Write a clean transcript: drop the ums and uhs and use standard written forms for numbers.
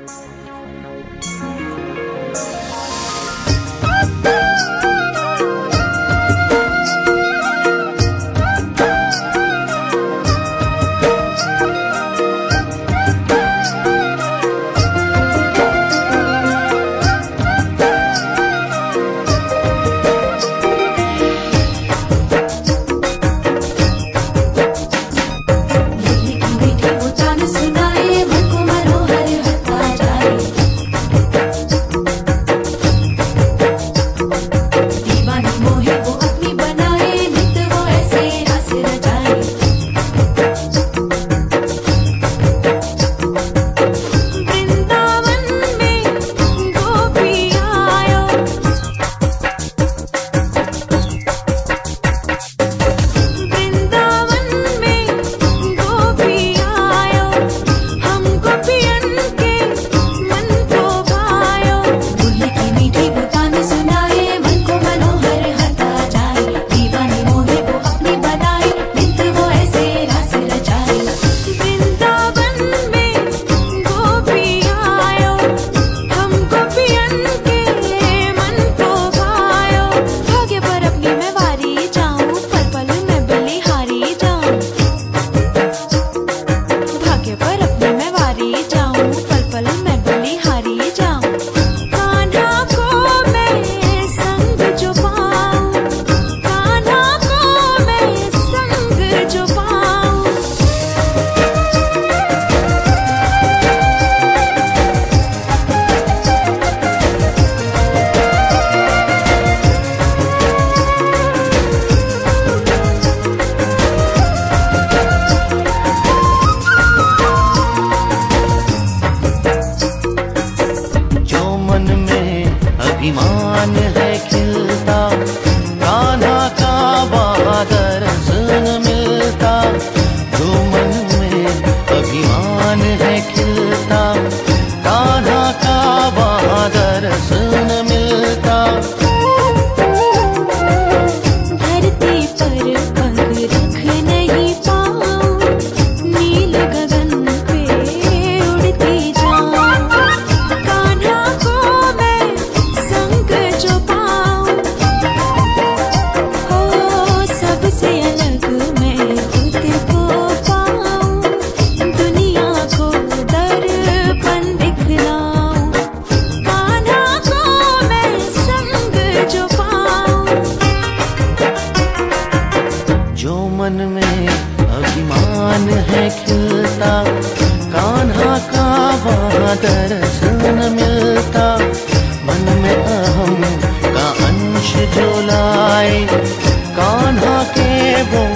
अभिमान है खिलता, कान्हा का दर्श न मिलता। जो मन में अभिमान है खिलता, कान्हा का दर्श न मिलता। धरती पर पंख रख नहीं पाऊं, नील गगन पे उड़ती जाऊं। कान्हा को मैं संग जो पाऊं, हो सबसे अलग मैं खुद को पाऊं। दुनिया को दर्पण दिखलाऊं, कान्हा को मैं संग जो पाऊं। जो मन में अभिमान है खिलता, कान्हा का दर्श न मिलता। मन में अहम का अंश जो लाए, कान्हा के वो